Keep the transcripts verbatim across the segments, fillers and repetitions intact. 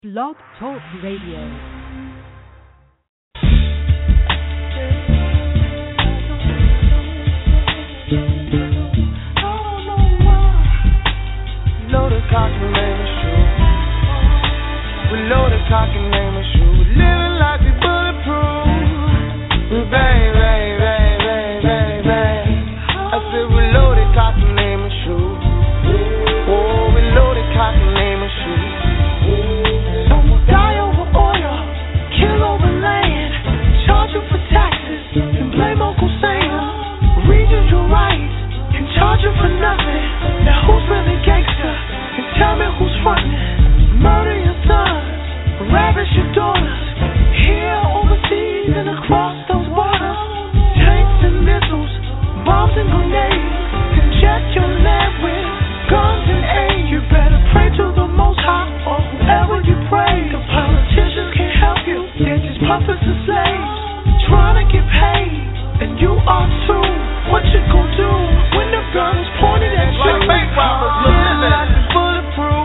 Blog Talk Radio. Loaded cock and name is true. We loaded cock and name is true. We living like we bulletproof. We bang, bang, bang, bang, bang, bang. I said we loaded cock and name is true. Oh, we loaded cock and name is true. Some will die over oil, kill over land, charge you for taxes and blame Uncle Sam. Read you your rights and charge you for nothing. Now who's really gangster? And tell me who's frontin'. Murder your sons, ravish your daughters. Here, overseas, and across those borders. Tanks and missiles, bombs and grenades. Inject your land with guns and aid. You better pray to the Most High or whoever you pray. The politicians can't help you, they're just puppets and slaves. Trying to get paid, and you are too. What you gon' do when the gun is pointed at you? Like bank robbers, living like we bulletproof.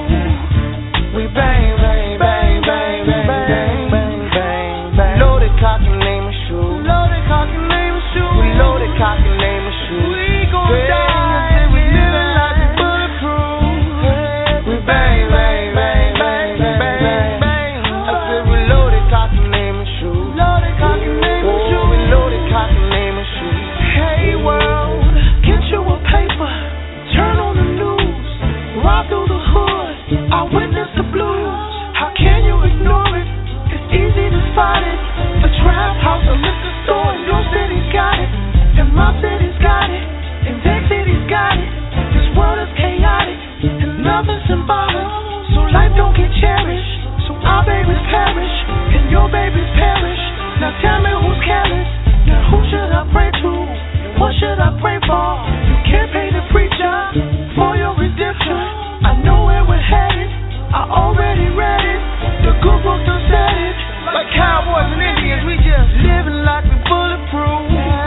We bang, bang, bang, bang, bang, bang, bang, bang, bang. Loaded cock and name is true. Loaded cock and name is true. We loaded cock and name is true. We gon' die. I said we living like we bulletproof. We bang, bang, bang, bang, bang, bang, bang. I said we loaded cock and name is true. Loaded cock and name is true. We loaded cock and name is true. Hey world, get you a paper, turn on the news, ride through the hood, I witness the blues. How can you ignore it? It's easy to spot it. A trap house, a liquor store, and your city's got it, and my city's got it, and their city's got it. This world is chaotic, and nothing's symbolic, so life don't get cherished. So our babies perish, and your babies perish. Now tell me who's careless. Now who should I pray to? What should I pray for? You can't pay the preacher for your redemption. I know where we're headed. I already read it. The good book done said it. Like cowboys and Indians, we just living like we bulletproof.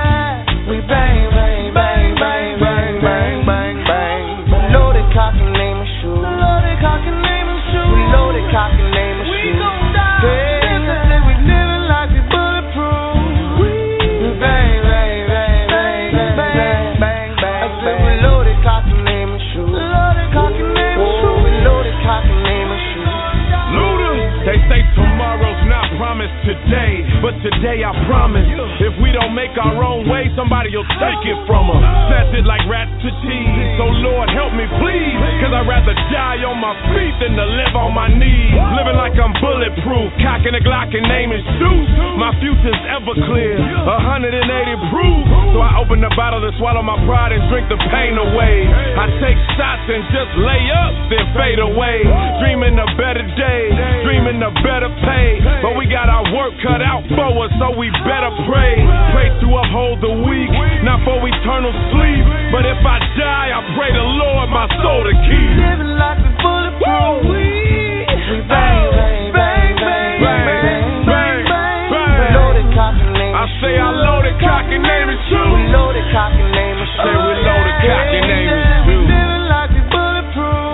We bang, bang, bang, bang, bang, bang, bang, bang. Loaded cock and name is true. Loaded cock and name is true. We loaded cock and name is true. We gon' die. Bang, I said we living like we bulletproof. We bang, bang, bang, bang, bang, bang, bang. I said we loaded cock and name is true. Loaded cock and name is true. We loaded cock and name is true. Luda, they say tomorrow's not promised today, but today I promise. If we don't make our own way, somebody'll take it from us. Snatch it like rats to cheese. So Lord help me please, cause I'd rather die on my feet than to live on my knees. Living like I'm bulletproof, cocking a Glock and name is shoot. My future's ever clear, one hundred eighty proof. So I open the bottle to swallow my pride and drink the pain away. I take shots and just lay up, then fade away. Dreaming a better day, dreaming a better pay. But we got our work cut out for us, so we better pray. Pray to uphold the weak, not for eternal sleep. But if I die, I pray the Lord my soul to keep. Living like we bulletproof. We, we bang, bang, bang, bang, bang, bang, bang. Loaded cock and name is I say I loaded cock and name is true. We loaded cock and name is true. Say we loaded cock and name is true. Living like we bulletproof.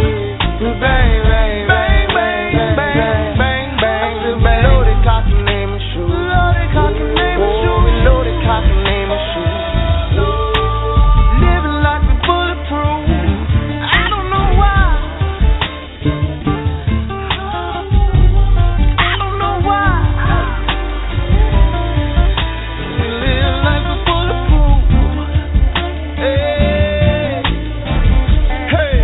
We bang, bang, bang, bang, bang, bang, bang. I said we loaded cock and name is true. Loaded cock and name is true. We loaded cock and name is true. Living like we bulletproof. I don't know why. I don't know why. We live like we bulletproof. Hey, hey.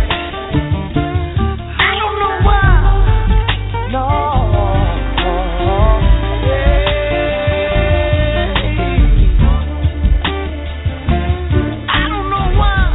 I don't know why. No. I don't know why.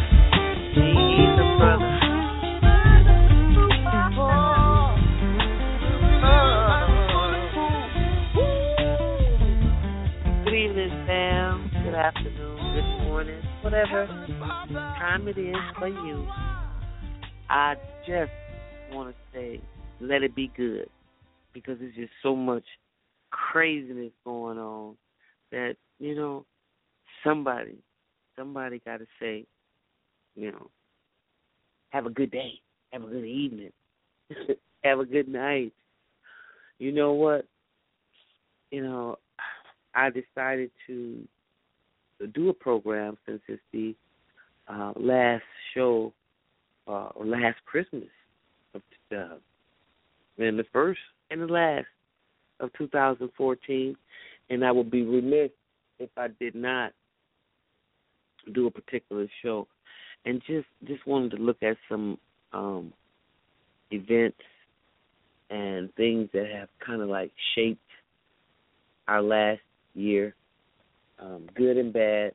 Good evening, Sam. Good afternoon, good morning, whatever time it is for you. I just want to say, let it be good, because there's just so much craziness going on that, you know, somebody, somebody got to say, you know, have a good day, have a good evening. Have a good night. You know what? You know, I decided to do a program since it's the uh, last show uh, or last Christmas of uh, and the first and the last of two thousand fourteen, and I would be remiss if I did not do a particular show, and just just wanted to look at some um, events and things that have kind of like shaped our last year, um, good and bad,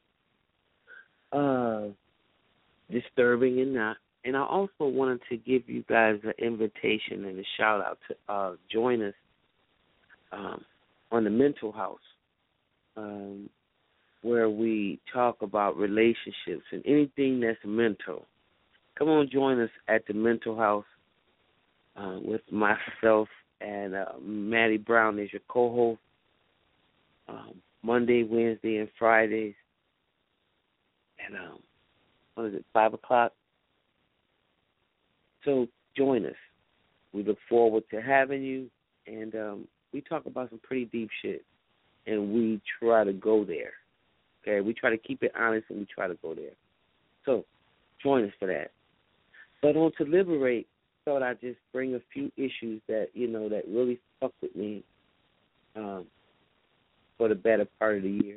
uh, disturbing and not. And I also wanted to give you guys an invitation and a shout out to uh, join us um, on the Mental House, um, where we talk about relationships and anything that's mental. Come on, join us at the Mental House uh, with myself and uh, Maddie Brown is your co-host. Um, Monday, Wednesday, and Fridays. And um, what is it, five o'clock? So join us. We look forward to having you, and um, we talk about some pretty deep shit, and we try to go there. Okay, we try to keep it honest, and we try to go there. So join us for that. But on To Liberate, I thought I'd just bring a few issues that, you know, that really stuck with me um, for the better part of the year.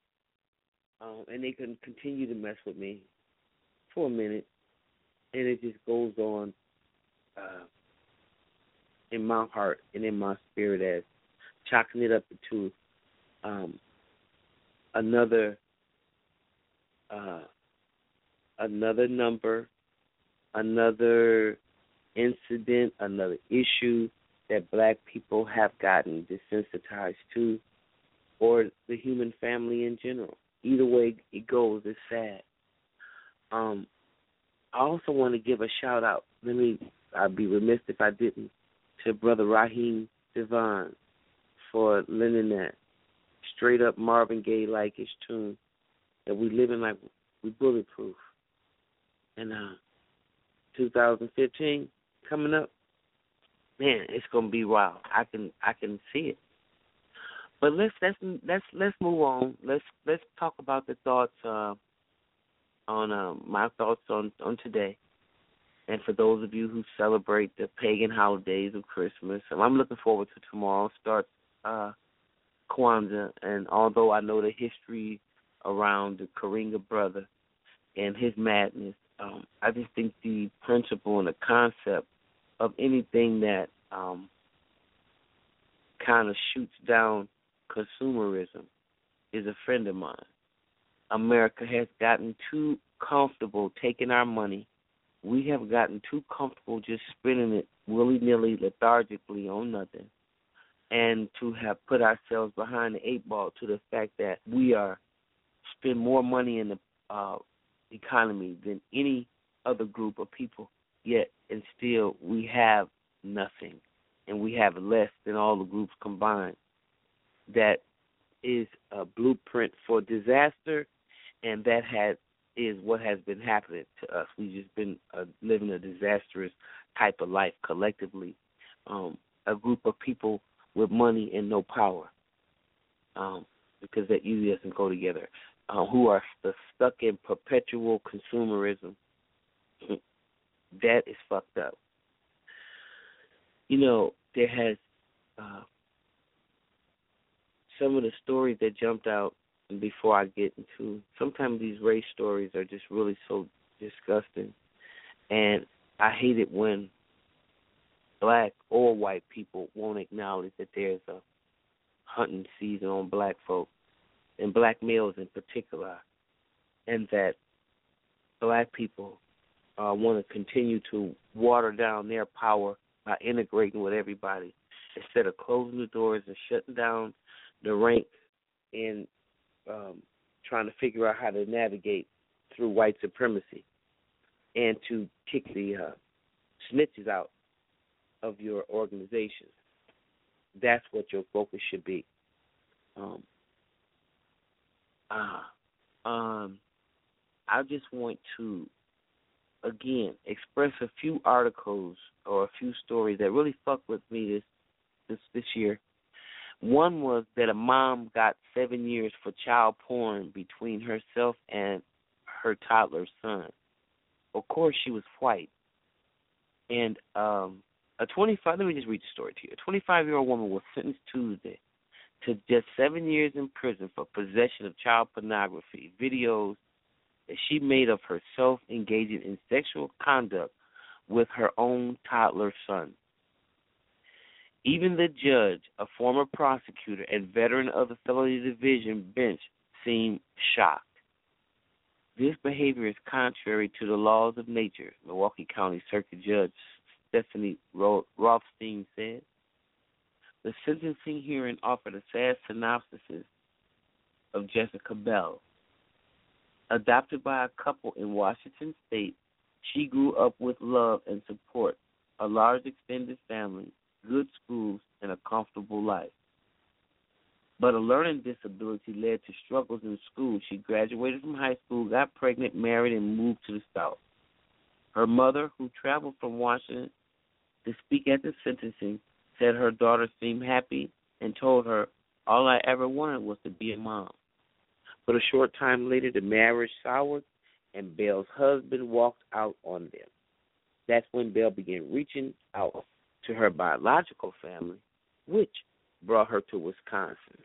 Um, and they can continue to mess with me for a minute, and it just goes on uh, in my heart and in my spirit as chalking it up to um, another uh, another number, another incident, another issue that black people have gotten desensitized to, or the human family in general. Either way it goes, it's sad. Um, I also want to give a shout out. Let me. I'd be remiss if I didn't, to Brother Raheem Devon for lending that straight up Marvin Gaye like his tune that we living like we bulletproof. And uh, two thousand fifteen coming up, man, it's gonna be wild. I can I can see it. But let's let's let's let's move on. Let's let's talk about the thoughts uh, on uh, my thoughts on, on today. And for those of you who celebrate the pagan holidays of Christmas, and I'm looking forward to tomorrow. Start uh, Kwanzaa, and although I know the history around the Karinga brother and his madness, um, I just think the principle and the concept of anything that um, kind of shoots down consumerism is a friend of mine. America has gotten too comfortable taking our money. We have gotten too comfortable just spending it willy-nilly, lethargically on nothing, and to have put ourselves behind the eight ball to the fact that we are spend more money in the uh, economy than any other group of people, yet and still we have nothing, and we have less than all the groups combined. That is a blueprint for disaster, and that has is what has been happening to us. We've just been uh, living a disastrous type of life collectively, um, a group of people with money and no power, um, because that usually doesn't go together, uh, who are st- stuck in perpetual consumerism. That is fucked up. You know, there has uh, some of the stories that jumped out before I get into, sometimes these race stories are just really so disgusting. And I hate it when black or white people won't acknowledge that there's a hunting season on black folk, and black males in particular, and that black people uh, want to continue to water down their power by integrating with everybody instead of closing the doors and shutting down the ranks and um, trying to figure out how to navigate through white supremacy and to kick the uh, snitches out of your organization. That's what your focus should be. Um, uh, um, I just want to again, express a few articles or a few stories that really fucked with me this this this year. One was that a mom got seven years for child porn between herself and her toddler son. Of course, she was white. And um, a twenty-five, let me just read the story to you. A twenty-five-year-old woman was sentenced Tuesday to just seven years in prison for possession of child pornography videos that she made of herself engaging in sexual conduct with her own toddler son. Even the judge, a former prosecutor and veteran of the felony division bench, seemed shocked. This behavior is contrary to the laws of nature, Milwaukee County Circuit Judge Stephanie Rothstein said. The sentencing hearing offered a sad synopsis of Jessica Bell. Adopted by a couple in Washington State, she grew up with love and support, a large extended family, good schools, and a comfortable life. But a learning disability led to struggles in school. She graduated from high school, got pregnant, married, and moved to the South. Her mother, who traveled from Washington to speak at the sentencing, said her daughter seemed happy and told her, "All I ever wanted was to be a mom." But a short time later, the marriage soured, and Bell's husband walked out on them. That's when Bell began reaching out to her biological family, which brought her to Wisconsin.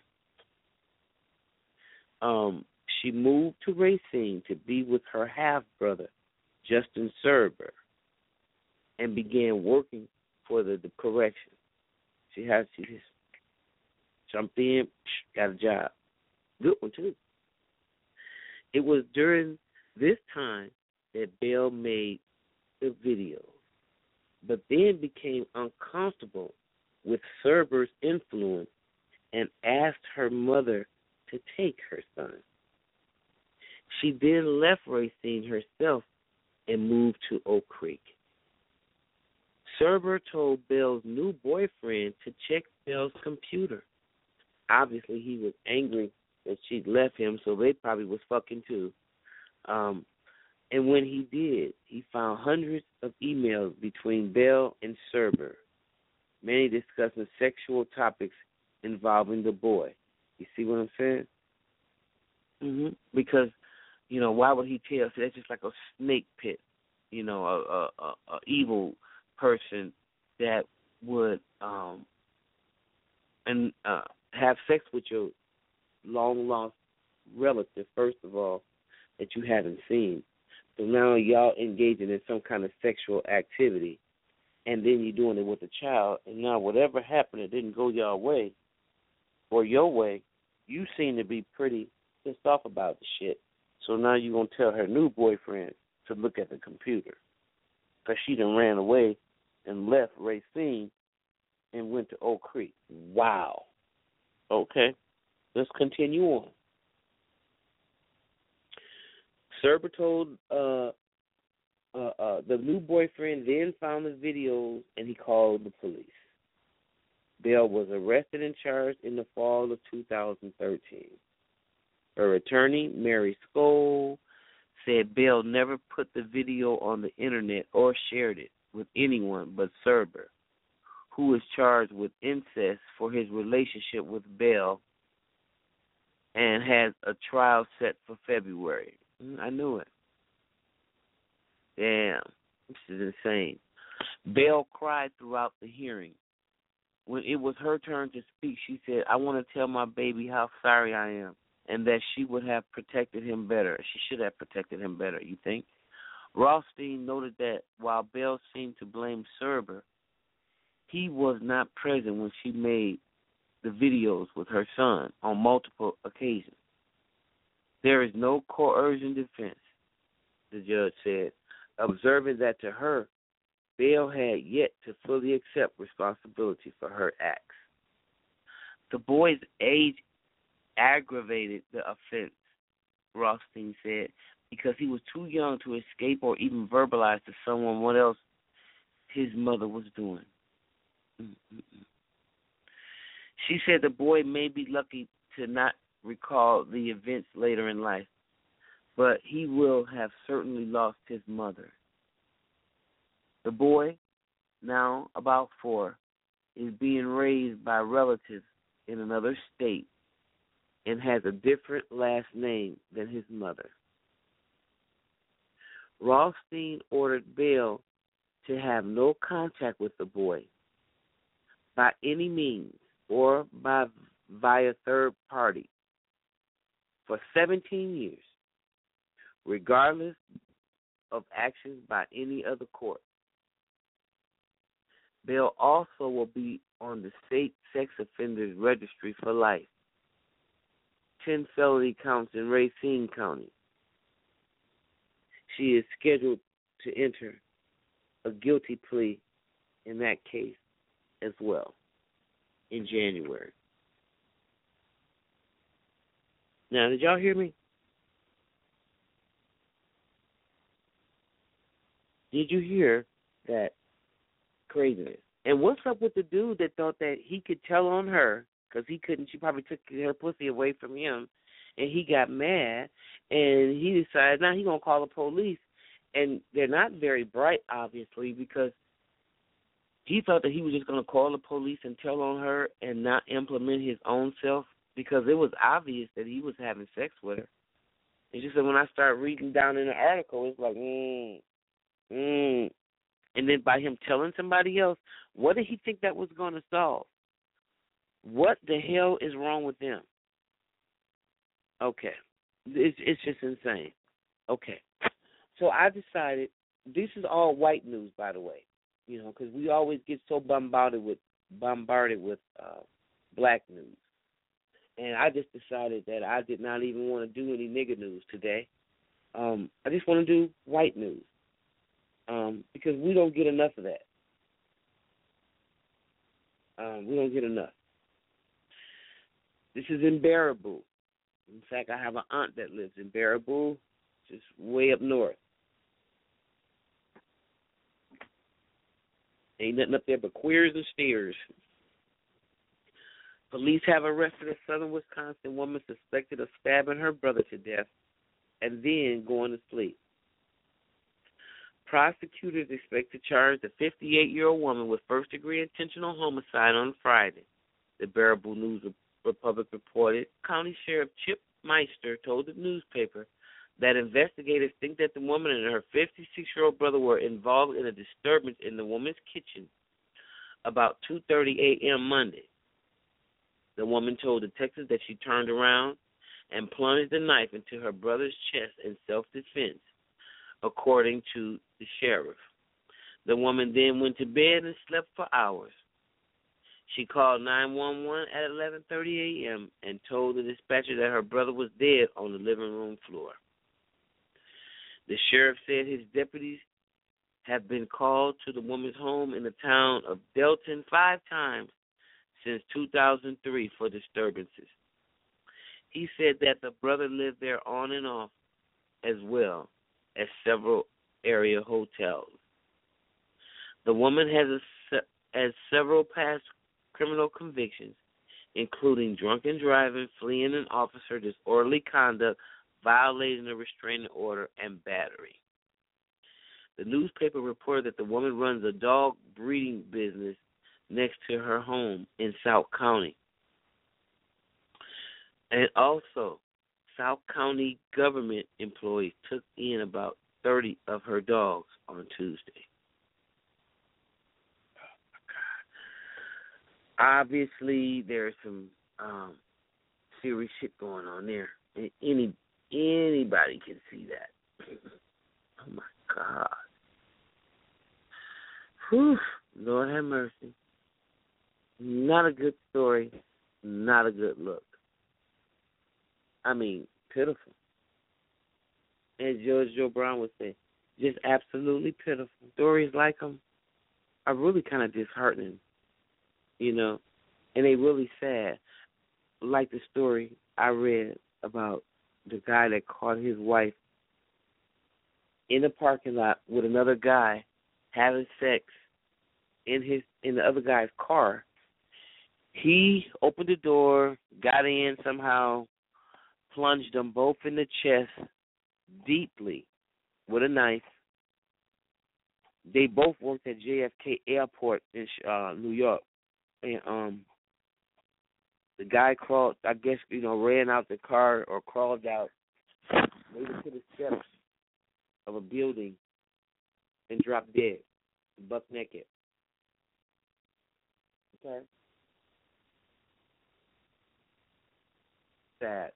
Um, she moved to Racine to be with her half-brother, Justin Serber, and began working for the, the correction. She has she just jumped in, got a job. Good one, too. It was during this time that Bell made the video, but then became uncomfortable with Serber's influence and asked her mother to take her son. She then left Racine herself and moved to Oak Creek. Serber told Bell's new boyfriend to check Bell's computer. Obviously, he was angry that she'd left him, so they probably was fucking too. Um, and when he did, he found hundreds of emails between Bell and Serber, many discussing sexual topics involving the boy. You see what I'm saying? Mm-hmm. Because, you know, why would he tell? See, that's just like a snake pit, you know, a, a, a, a evil person that would um and uh, have sex with your long lost relative, first of all, that you haven't seen. So now y'all engaging in some kind of sexual activity, and then you're doing it with a child, and now whatever happened, it didn't go your way or your way, you seem to be pretty pissed off about the shit. So now you're going to tell her new boyfriend to look at the computer because she done ran away and left Racine and went to Oak Creek. Wow. Okay, let's continue on. Serber told uh, uh, uh, the new boyfriend then found the videos and he called the police. Bell was arrested and charged in the fall of two thousand thirteen. Her attorney, Mary Skoll, said Bell never put the video on the internet or shared it with anyone but Serber, who is charged with incest for his relationship with Bell and has a trial set for February. I knew it. Damn, this is insane. Bell cried throughout the hearing. When it was her turn to speak, she said, "I want to tell my baby how sorry I am and that she would have protected him better. She should have protected him better, you think?" Rothstein noted that while Bell seemed to blame Serber, he was not present when she made the videos with her son on multiple occasions. There is no coercion defense, the judge said, observing that to her, Bell had yet to fully accept responsibility for her acts. The boy's age aggravated the offense, Rothstein said, because he was too young to escape or even verbalize to someone what else his mother was doing. Mm-mm-mm. She said the boy may be lucky to not recall the events later in life, but he will have certainly lost his mother. The boy, now about four, is being raised by relatives in another state and has a different last name than his mother. Rothstein ordered Bell to have no contact with the boy by any means or by via third party for seventeen years, regardless of actions by any other court. Bell also will be on the state sex offenders registry for life. Ten felony counts in Racine County. She is scheduled to enter a guilty plea in that case as well in January. Now, did y'all hear me? Did you hear that craziness? And what's up with the dude that thought that he could tell on her because he couldn't? She probably took her pussy away from him, and he got mad, and he decided now he's going to call the police. And they're not very bright, obviously, because he thought that he was just going to call the police and tell on her and not implement his own self, because it was obvious that he was having sex with her. It's just that when I start reading down in the article, it's like, mm, mm. And then by him telling somebody else, what did he think that was going to solve? What the hell is wrong with them? Okay. It's, it's just insane. Okay. So I decided, this is all white news, by the way, you know, because we always get so bombarded with bombarded with uh, black news. And I just decided that I did not even want to do any nigger news today. Um, I just want to do white news um, because we don't get enough of that. Um, we don't get enough. This is in Baraboo. In fact, I have an aunt that lives in Baraboo, just way up north. Ain't nothing up there but queers and steers. Police have arrested a southern Wisconsin woman suspected of stabbing her brother to death and then going to sleep. Prosecutors expect to charge the fifty-eight-year-old woman with first-degree intentional homicide on Friday. The Baraboo News Republic reported County Sheriff Chip Meister told the newspaper that investigators think that the woman and her fifty-six-year-old brother were involved in a disturbance in the woman's kitchen about two thirty a.m. Monday. The woman told detectives that she turned around and plunged the knife into her brother's chest in self-defense, according to the sheriff. The woman then went to bed and slept for hours. She called nine one one at eleven thirty a.m. and told the dispatcher that her brother was dead on the living room floor. The sheriff said his deputies have been called to the woman's home in the town of Delton five times since two thousand three for disturbances. He said that the brother lived there on and off, as well as several area hotels. The woman has, a, has several past criminal convictions, including drunken driving, fleeing an officer, disorderly conduct, violating a restraining order, and battery. The newspaper reported that the woman runs a dog breeding business next to her home in South County. And also, South County government employees took in about thirty of her dogs on Tuesday. Oh, my God. Obviously, there's some um, serious shit going on there. And any anybody can see that. Oh, my God. Whew. Lord have mercy. Not a good story. Not a good look. I mean, pitiful. As George Joe Brown would say, just absolutely pitiful. Stories like them are really kind of disheartening, you know, and they really sad. Like the story I read about the guy that caught his wife in a parking lot with another guy having sex in his in the other guy's car. He opened the door, got in somehow, plunged them both in the chest deeply with a knife, they both worked at J F K Airport in uh, New York, and um, the guy crawled, I guess, you know, ran out the car or crawled out, made it to the steps of a building, and dropped dead, buck naked. Okay. Sad.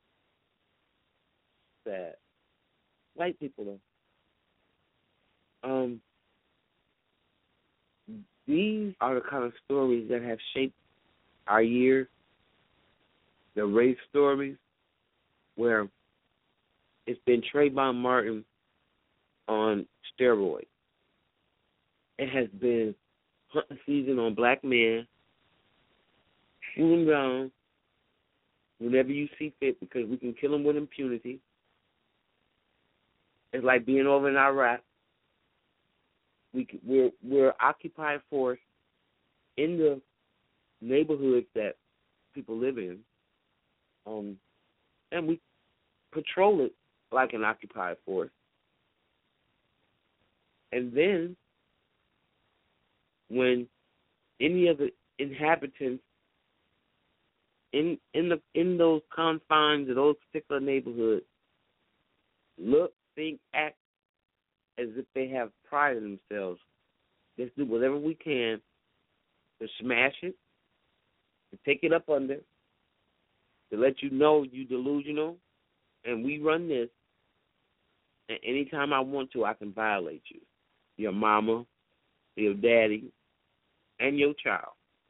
Sad. White people, though. Um, these are the kind of stories that have shaped our year. The race stories, where it's been Trayvon Martin on steroids. It has been hunting season on black men. Shoot them down whenever you see fit, because we can kill them with impunity. It's like being over in Iraq. We we're we're occupied force in the neighborhoods that people live in, um, and we patrol it like an occupied force. And then, when any of the inhabitants in in the in those confines of those particular neighborhoods look, think, act as if they have pride in themselves, let's do whatever we can to smash it, to take it up under, to let you know you delusional, and we run this, and anytime I want to, I can violate you, your mama, your daddy, and your child.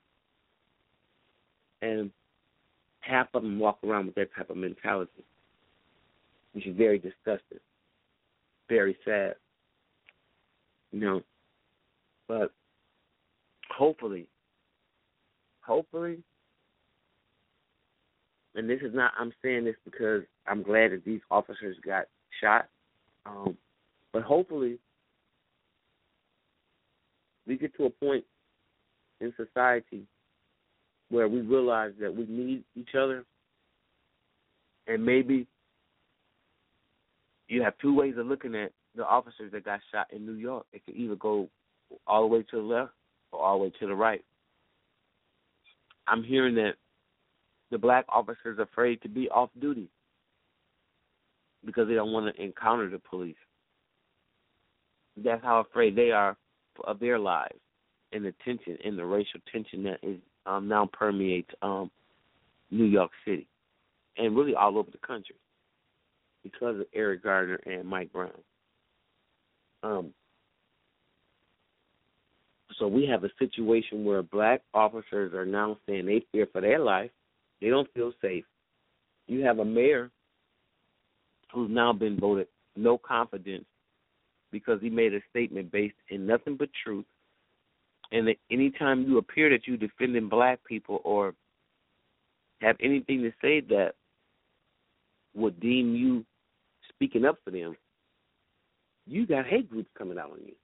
And half of them walk around with that type of mentality, which is very disgusting, very sad. You know, but hopefully, hopefully, and this is not, I'm saying this because I'm glad that these officers got shot, um, but hopefully we get to a point in society where we realize that we need each other, and maybe you have two ways of looking at the officers that got shot in New York. It could either go all the way to the left or all the way to the right. I'm hearing that the black officers are afraid to be off duty because they don't want to encounter the police. That's how afraid they are of their lives and the tension and the racial tension that is um, now permeates um, New York City and really all over the country because of Eric Gardner and Mike Brown. Um, so we have a situation where black officers are now saying they fear for their life. They don't feel safe. You have a mayor who's now been voted no confidence because he made a statement based in nothing but truth. And that anytime you appear that you're defending black people or have anything to say that would deem you speaking up for them, you got hate groups coming out on you.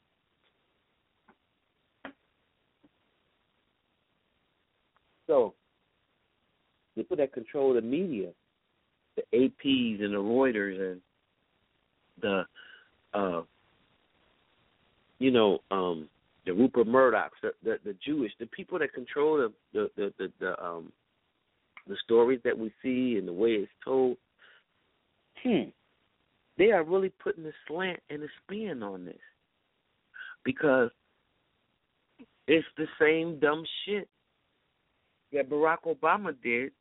So, people that control the media, the A Ps and the Reuters and the, uh, you know, um, the Rupert Murdochs, the, the the Jewish, the people that control the the the, the, the um the stories that we see and the way it's told, hmm. They are really putting a slant and a spin on this because it's the same dumb shit that Barack Obama did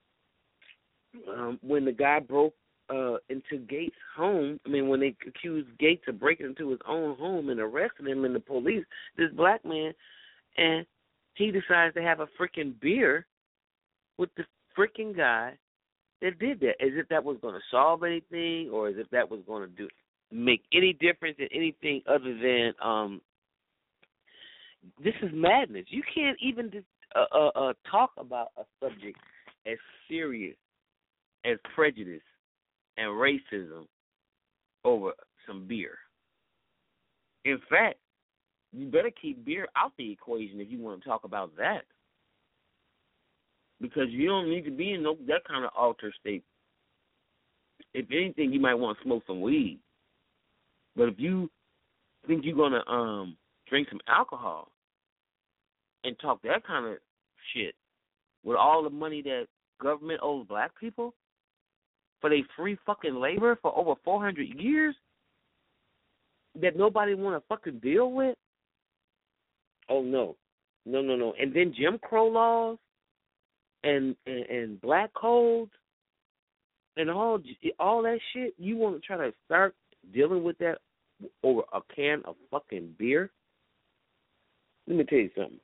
um, when the guy broke uh, into Gates' home. I mean, when they accused Gates of breaking into his own home and arresting him and the police, this black man, and he decides to have a freaking beer with the freaking guy that did that, as if that was going to solve anything or as if that was going to do make any difference in anything other than um, this is madness. You can't even uh, uh, uh, talk about a subject as serious as prejudice and racism over some beer. In fact, you better keep beer out the equation if you want to talk about that. Because you don't need to be in no, that kind of altered state. If anything, you might want to smoke some weed. But if you think you're going to um, drink some alcohol and talk that kind of shit with all the money that government owes black people for their free fucking labor for over four hundred years that nobody want to fucking deal with? Oh, no. No, no, no. And then Jim Crow laws and, and, and black codes and all all that shit, you want to try to start dealing with that over a can of fucking beer? Let me tell you something.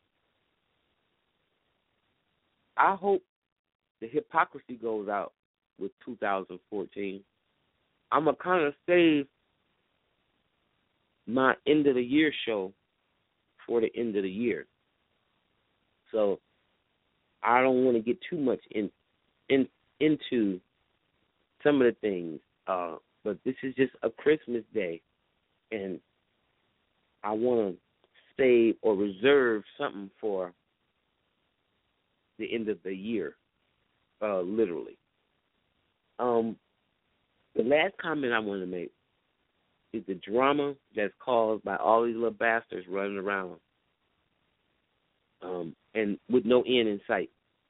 I hope the hypocrisy goes out with two thousand fourteen. I'm going to kind of save my end of the year show for the end of the year. So I don't want to get too much in, in into some of the things, uh, but this is just a Christmas day, and I want to save or reserve something for the end of the year, uh, literally. Um, the last comment I want to make is the drama that's caused by all these little bastards running around um, and with no end in sight.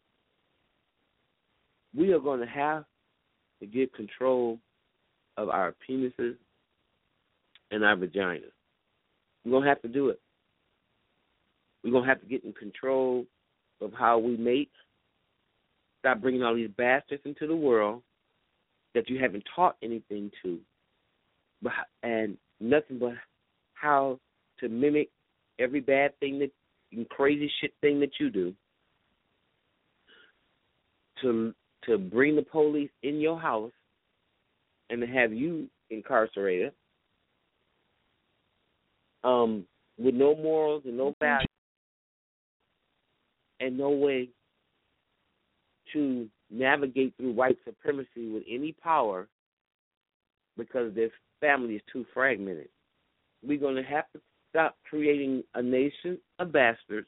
We are going to have to get control of our penises and our vaginas. We're going to have to do it. We're going to have to get in control of how we mate. Stop bringing all these bastards into the world that you haven't taught anything to, but and nothing but how to mimic every bad thing that and crazy shit thing that you do. To to bring the police in your house and to have you incarcerated, um, with no morals and no values and no way to navigate through white supremacy with any power because their family is too fragmented. We're going to have to stop creating a nation of bastards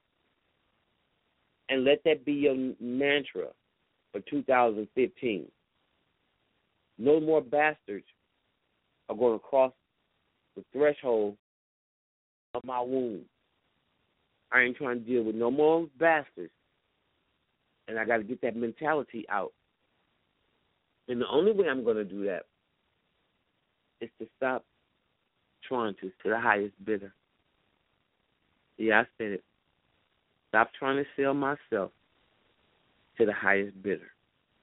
and let that be your mantra for two thousand fifteen. No more bastards are going to cross the threshold of my womb. I ain't trying to deal with no more bastards. And I got to get that mentality out. And the only way I'm going to do that is to stop trying to, to the highest bidder. Yeah, I said it. Stop trying to sell myself to the highest bidder.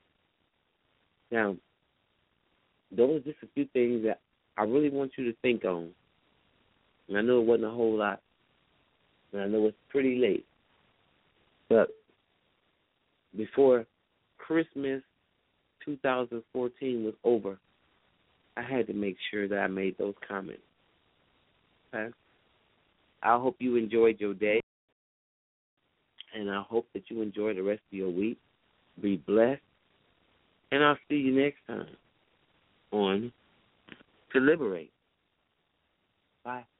Now, those are just a few things that I really want you to think on. And I know it wasn't a whole lot. And I know it's pretty late. But before Christmas two thousand fourteen was over, I had to make sure that I made those comments. Okay? I hope you enjoyed your day, and I hope that you enjoy the rest of your week. Be blessed, and I'll see you next time on To Liberate. Bye.